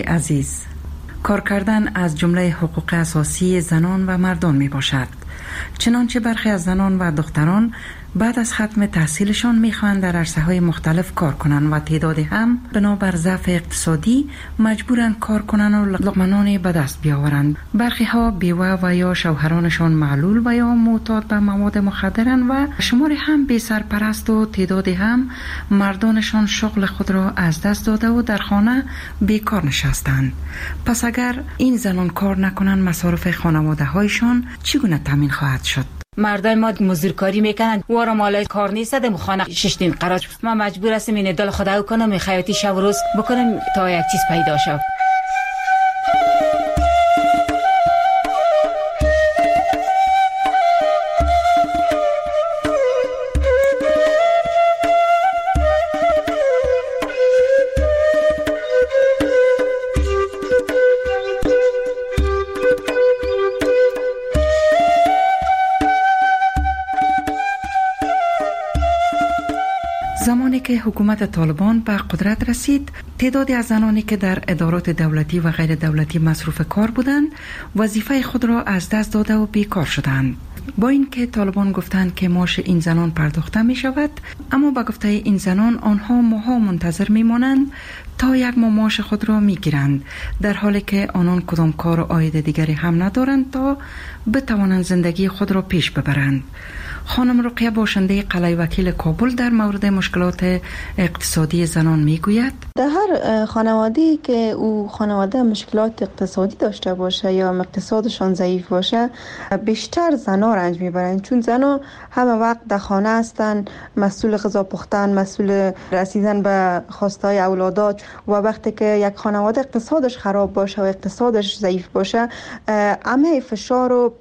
عزیز، کار کردن از جمله حقوق اساسی زنان و مردان می باشد. چنانچه برخی از زنان و دختران بعد از ختم تحصیلشان میخواهند در عرصه‌های مختلف کار کنند و تعدادی هم بنابر ضعف اقتصادی مجبورند کار کنند و لقمه به دست بیاورند. برخی ها بیوه و یا شوهرانشان معلول و یا معتاد به مواد مخدرند و شماری هم بی سرپرست و تعدادی هم مردانشان شغل خود را از دست داده و در خانه بیکار نشستند. پس اگر این زنان کار نکنند مصارف خانواده هایشان چگونه تامین خواهد شد؟ مردای ما مزدورکاری میکنن، وارا مال کار نیست، دم خانه 6 دین قرار. ما مجبور هستیم این دل خدا کنم، خیاطی شب و روز بکنم تا یک چیز پیدا شه. زمانی که حکومت طالبان به قدرت رسید، تعدادی از زنانی که در ادارات دولتی و غیر دولتی مصروف کار بودند، وظیفه خود را از دست داده و بیکار شدند. با اینکه طالبان گفتند که معاش این زنان پرداخته می شود، اما با گفته این زنان آنها ماها منتظر می مانند تا یک ماه معاش خود را می گیرند، در حالی که آنان کدام کار و عاید دیگری هم ندارند تا بتوانند زندگی خود را پیش ببرند. خانم رقیه باشنده قلعه وکیل کابل در مورد مشکلات اقتصادی زنان میگوید: در هر خانواده‌ای که او خانواده مشکلات اقتصادی داشته باشه یا اقتصادشان ضعیف باشه، بیشتر زنها رنج میبرند، چون زنها همه وقت در خانه هستند، مسئول غذا پختن، مسئول رسیدن به خواستهای اولادات. و وقتی که یک خانواده اقتصادش خراب باشه و اقتصادش ضعیف باشه، همه فشار و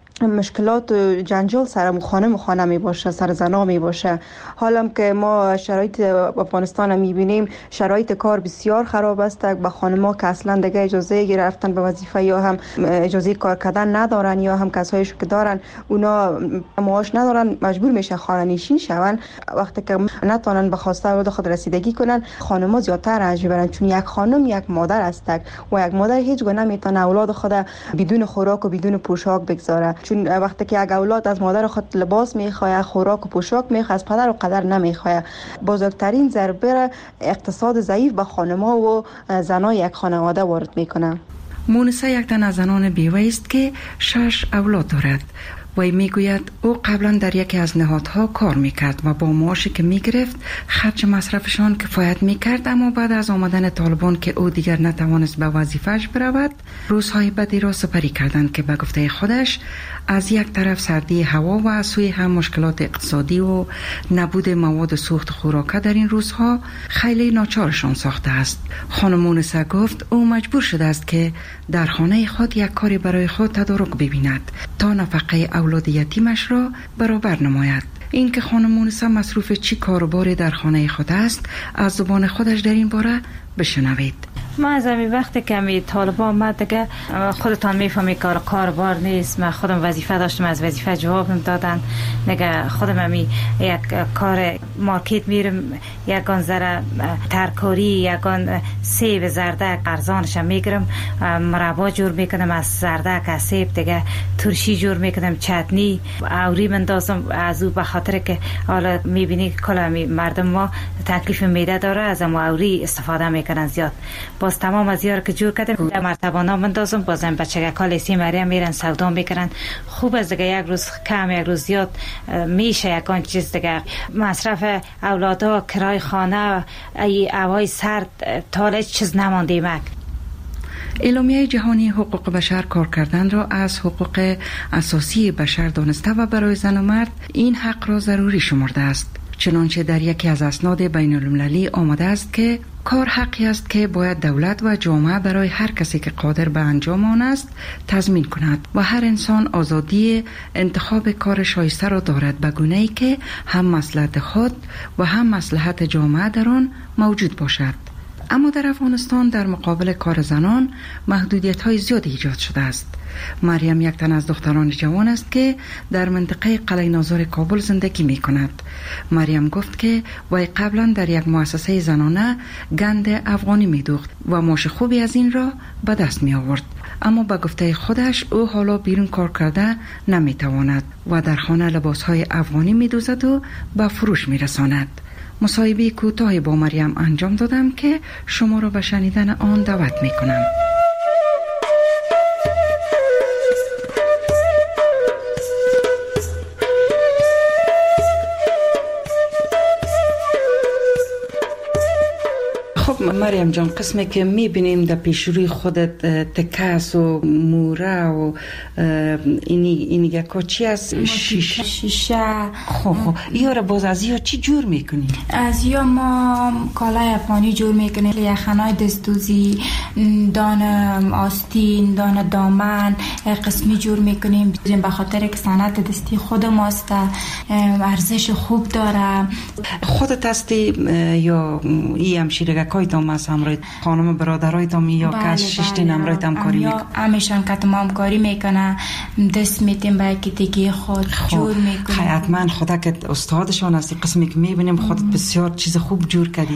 مشکلات و جنجال سر خانه می باشه، سر زنا می باشه. حالا که ما شرایط افغانستان می بینیم، شرایط کار بسیار خراب است. با خانم‌ها که اصلا دیگه اجازه گرفتن به وظیفه یا هم اجازه کار کردن ندارن، یا هم کسایش که دارن اونا معاش ندارن، مجبور میشن خانه نشین شون. وقتی که نتونن به خواسته اولاد خود رسیدگی کنن، خانم‌ها زیادتر رنج میبرن، چون یک خانم یک مادر است و یک مادر هیچ گونه نمیتونه اولاد خود بدون خوراک و بدون پوشاک بگذاره. چون وقتی که یک اولاد از مادر خود لباس میخواد، خوراک و پوشاک میخواد، از پدر و قدر نمیخواد. بزرگترین ضربه اقتصاد ضعیف به خانم‌ها و زنای یک خانواده وارد میکنه. مونسا یک تن از زنان بیوه است که 6 اولاد دارد. وی میگوید او قبلا در یکی از نهادها کار میکرد و با معاشی که میگرفت خرج مصرفشان کفایت میکرد، اما بعد از آمدن طالبان که او دیگر نتوانست به وظیفه‌اش برود، روزهای بدی را سپری کردند که به گفته خودش از یک طرف سردی هوا و از سوی هم مشکلات اقتصادی و نبود مواد سوخت خوراک در این روزها خیلی ناچارشان ساخته است. خانم مونسا گفت او مجبور شده است که در خانه خود یک کاری برای خود تدارک ببیند تا نفقه اولاد یتیمش را برابر نماید. این که خانم مونسا مصروف چی کاروباری در خانه خود است، از زبان خودش در این باره بشنوید. ما از همین وقتی که می طالبان آمد دیگه خودتان میفهمی کاربار نیست. من خودم وظیفه داشتم، از وظیفه جوابم دادن. نگه خودم همی یک کار مارکت میرم، یکان ذره ترکاری، یکان سیب زردک ارزانش میگیرم، مربا جور میکنم از زردک، از سیب دیگه ترشی جور میکنم، چتنی اوری مندازم از او، به خاطر که حالا میبینی کلا مردم ما تکلیف معده داره، از ما اوری استفاده میکنن زیاد. باز تمام از یار که جور کردم در مرتبانا مندازم، بازم بچه کالی سی مریم میرن سودا میکنن. خوب از دیگه یک روز کم یک روز زیاد میشه یکان چیز دیگه. مصرف اولادا، کرای خانه، ای هوای سرد، تا چیز نمانده مک. اعلامیه جهانی حقوق بشر کار کردن را از حقوق اساسی بشر دانسته و برای زن و مرد این حق را ضروری شمرده است. چنانچه در یکی از اسناد بین المللی آمده است که کار حقی است که باید دولت و جامعه برای هر کسی که قادر به انجام آن است تضمین کند و هر انسان آزادی انتخاب کار شایسته را دارد، به گونه‌ای که هم مصلحت خود و هم مصلحت جامعه در آن موجود باشد. اما در افغانستان در مقابل کار زنان محدودیت‌های زیادی ایجاد شده است. مریم یک تن از دختران جوان است که در منطقه قلعه ناظر کابل زندگی می کند. مریم گفت که وی قبلا در یک مؤسسه زنانه گند افغانی می دوخت و معاش خوبی از این را به دست می آورد. اما به گفته خودش او حالا بیرون کار کرده نمی تواند و در خانه لباسهای افغانی می دوزد و به فروش می رساند. مصاحبه کوتاهی با مریم انجام دادم که شما را به شنیدن آن دعوت می کنم. مریم جان، قسمی که میبینیم در پیشروی خودت تکس و موره و اینی که چی از شیشه. خب یا را باز از یا چی جور میکنی؟ از یا ما کالای افغانی جور میکنیم، یخنای دستوزی، دان آستین، دان دامن قسمی جور میکنیم به خاطر که صنعت دستی خود ماست، ارزش خوب داره. خودت هستی یا ای همشیرگه کایتام از همراه خانم برادرایتام یا که ششتین همراه همکاری میکنه؟ همیشان که ما همکاری میکنه، دست میتیم به یکی خود جور میکنیم. حتما خدا که استادشان هستی، قسمی که میبینیم خودت بسیار چیز خوب جور کردی.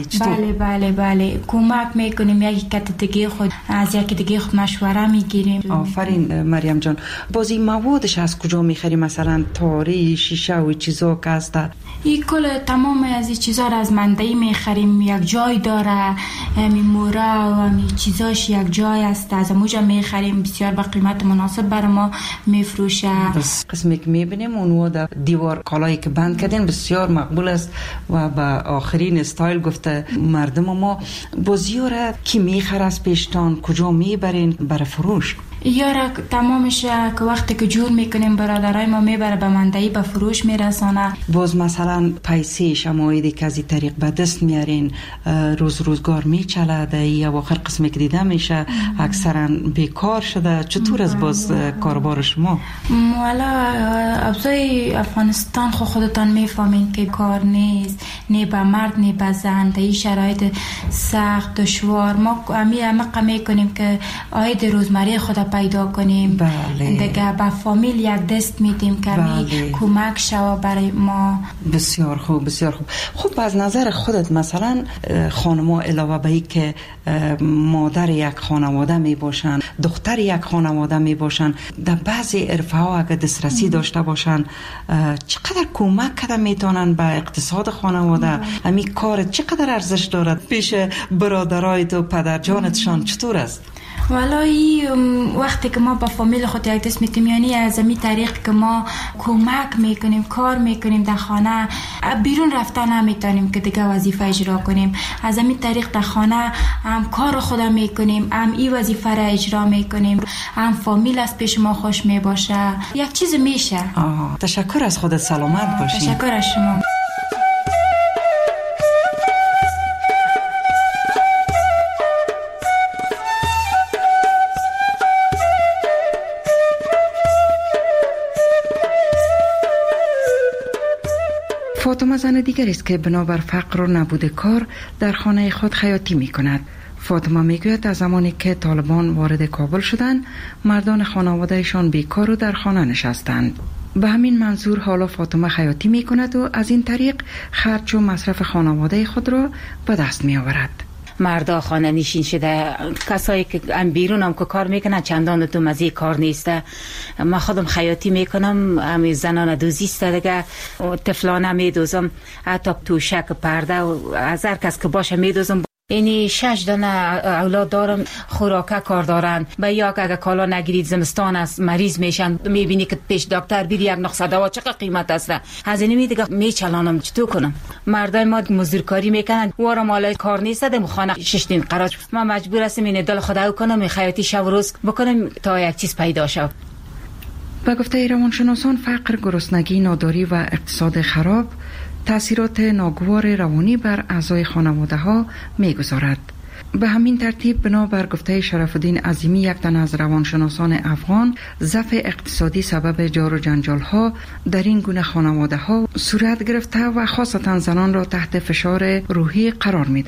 بله کمک میکنیم یکی که دیگه خود از یکی دیگه خود مشوره میگیریم. آفرین مریم جان. بازی موادش از کجا میخری؟ مثلا تاری، شیشه و چیزا که هست؟ این کل تمام از این چیزا را از منطقه میخریم، یک جای داره، موره و چیزاش یک جای است، از اونجا میخریم، بسیار با قیمت مناسب برای ما میفروشه. قسمی که میبینیم اونو در دیوار کالایی که بند کردین بسیار مقبول است و به آخرین استایل گفته مردم ما. بازیو را کی میخره از پیشتان؟ کجا میبرین برای فروش؟ یارا تمامش که وقتی که جور میکنیم برادرای ما میبره به منطقه به فروش میرسانه. باز مثلا پیسه شمایدی که از این طریق به دست میارین روزگار میچله یا آخر قسمی که دیده میشه اکثرا بیکار شده، چطور از باز کاربار شما؟ والا ابزای افغانستان خودتان میفهمین که کار نیست، نه به مرد نه به زن، در این شرایط سخت دشوار ما همه میکنیم که عاید روزمره خود پیدا کنیم. دیگه با فامیل یک دست میدیم که کمک شوا برای ما. بسیار خوب. خب از نظر خودت مثلا خانم‌ها علاوه به این که مادر یک خانواده می باشن، دختر یک خانواده می باشن، در بعضی عرفه ها اگه دسترسی داشته باشن چقدر کمک کرده میتونن به اقتصاد خانواده؟ همین کار چقدر ارزش دارد پیش برادرایت و پدرجانتشان؟ چطور است؟ والله وقتی که ما با فامیل خود یک دست میتیم، یعنی از این طریق که ما کمک میکنیم، کار میکنیم در خانه، بیرون رفتن نمیتونیم که دیگه وظیفه اجرا کنیم، از این طریق در خانه هم کار خود میکنیم، هم این وظیفه را اجرا میکنیم، هم فامیل از پیش ما خوش میباشه، یک چیز میشه. تشکر از خودت، سلامت باشی. تشکر از شما. فاطمه زن دیگر است که بنابر فقر و نبود کار در خانه خود خیاطی می کند. فاطمه می گوید از زمانی که طالبان وارد کابل شدند مردان خانوادهشان بیکار و در خانه نشستند. به همین منظور حالا فاطمه خیاطی می کند و از این طریق خرج و مصرف خانواده خود را به دست می آورد. مردا خانه نشین شده، کسایی که بیرون هم که کار میکنن چندان تو مزه کار نیسته. من خودم خیاطی میکنم، همین زنان دوزیسته دیگه، طفلانه میدوزم، حتی توشک پرده و از هر کس که باشه میدوزم. اینی 6 دانه اولاد دارم، خوراکه کار دارن. به یا اگه کالا نگیرید زمستان است مریض میشن، میبینی که پیش دکتر بیری یک نقصه دوا چقدر قیمت است، از اینی دیگه میچلانم. چطور کنم؟ مردای ما مزدورکاری میکنن، وارا مال کار نیست، دم خانه ششتین قراج. ما مجبور هستیم این دل خدا کنم، خیاطی شب و روز بکنم تا یک چیز پیدا شه. به گفته روانشناسان فقر، گرسنگی، ناداری و اقتصاد خراب تأثیرات ناگوار روانی بر اعضای خانواده ها میگذارد. به همین ترتیب بنابر گفته شرف الدین عظیمی، یک تن از روانشناسان افغان، ضعف اقتصادی سبب جار و جنجال ها در این گونه خانواده ها صورت گرفته و خاصتا زنان را تحت فشار روحی قرار می دهد.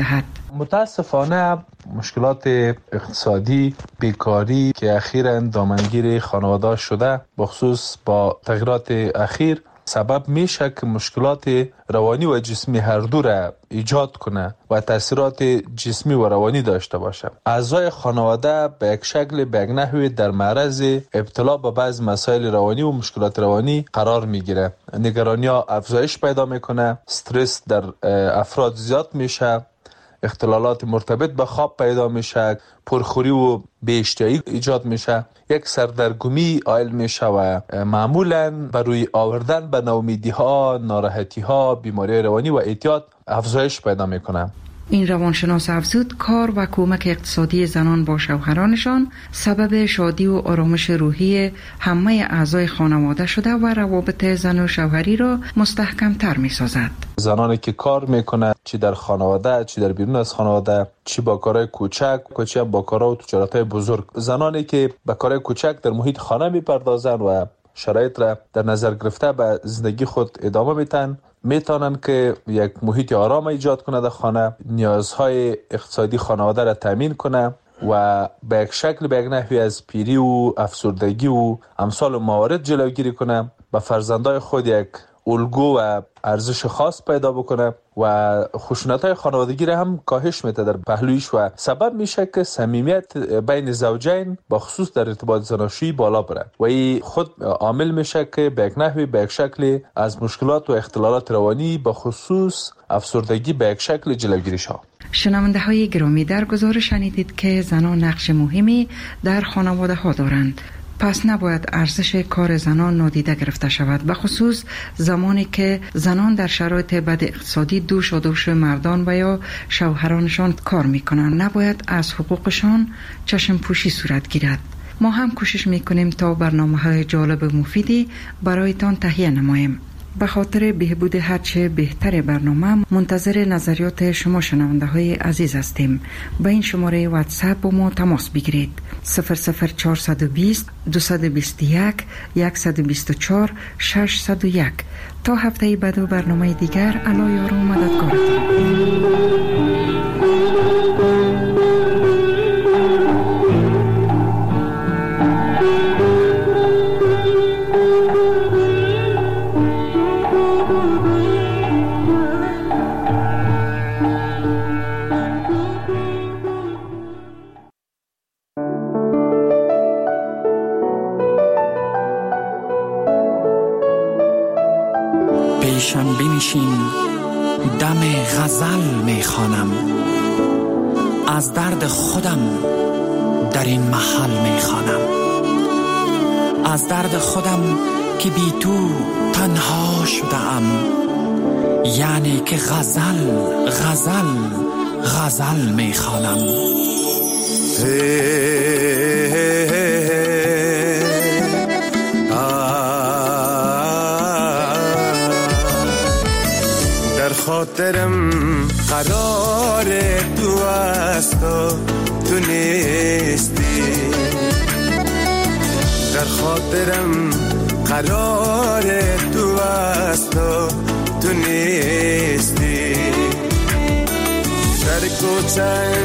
متاسفانه مشکلات اقتصادی، بیکاری که اخیراً دامنگیر خانواده شده، بخصوص با تغییرات اخیر سبب میشه که مشکلات روانی و جسمی هر دو را ایجاد کنه و تاثیرات جسمی و روانی داشته باشه. اعضای خانواده به یک شکل به یک نحوی در معرض ابتلا به بعض مسائل روانی و مشکلات روانی قرار میگیره. نگرانی ها افزایش پیدا میکنه، استرس در افراد زیاد میشه، اختلالات مرتبط به خواب پیدا میشه، پرخوری و بی‌اشتهایی ایجاد میشه، یک سردرگمی عائل میشه و معمولاً بر روی آوردن به ناامیدی ها، ناراحتی ها، بیماری روانی و اعتیاد افزایش پیدا میکنه. این روانشناس افزود کار و کمک اقتصادی زنان با شوهرانشان سبب شادی و آرامش روحی همه اعضای خانواده شده و روابط زن و شوهری را مستحکم تر می سازد. زنانی که کار میکنه، چی در خانواده، چی در بیرون از خانواده، چی با کارهای کوچک، چی با کارها و تجارتهای بزرگ، زنانی که با کارهای کوچک در محیط خانه میپردازن و شرایط را در نظر گرفته به زندگی خود ادامه میتن، میتونن که یک محیط آرام ایجاد کنه در خانه، نیازهای اقتصادی خانواده را تامین کنه و به یک شکل به یک نحوی از پیری و افسردگی و امثال موارد جلوگیری کنه، به فرزندای خود یک الگو و ارزش خاص پیدا بکنه و خشونت‌های خانوادگی را هم کاهش میده در پهلویش و سبب میشه که صمیمیت بین زوجین با خصوص در ارتباط زناشویی بالا بره و این خود عامل میشه که به یک نحوی به یک شکل از مشکلات و اختلالات روانی با خصوص افسردگی به یک شکل جلوگیری شود. شنونده های گرامی، در گزارش شنیدید که زنان نقش مهمی در خانواده ها دارند. پس نباید ارزش کار زنان نادیده گرفته شود، به خصوص زمانی که زنان در شرایط بد اقتصادی دوش مردان و یا شوهرانشان کار میکنند. نباید از حقوقشان چشم پوشی صورت گیرد. ما هم کوشش میکنیم تا برنامه‌های جالب و مفیدی برایتان تهیه نماییم. به خاطر بهبود هرچه بهتر برنامه منتظر نظریات شما شنونده های عزیز هستیم. به این شماره واتساپ با ما تماس بگیرید 00420 221 124 601. تا هفته بعد و برنامه دیگر، الله یار و مددگارتان. پیشم بنشین، دم غزل میخوانم، از درد خودم در این محل میخوانم، از درد خودم که بی تو تنها شدم، یعنی که غزل غزل غزل میخوانم. خاطرم قرار تو است و تو نیستی، در خاطرم قرار تو است و تو نیستی، در کوچه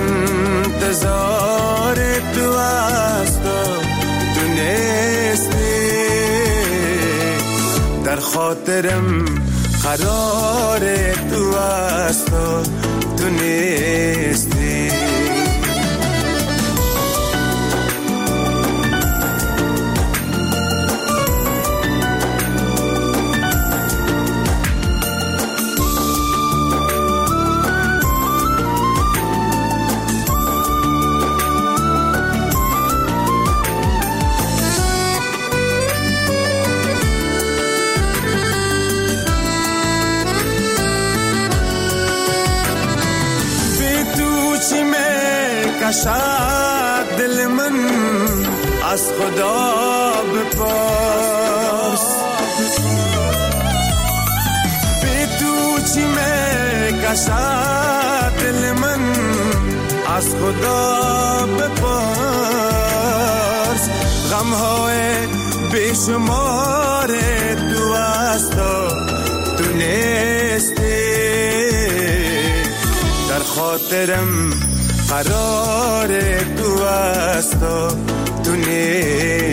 انتظار تو است و تو نیستی، در خاطرم قرار تو است و تو نیستی. کشد دل من از خدا بپرس، بی تو چی می کشد دل من از خدا بپرس، غمهای بیشمار تو است و تو نیستی، در خاطرم قرار تو است تو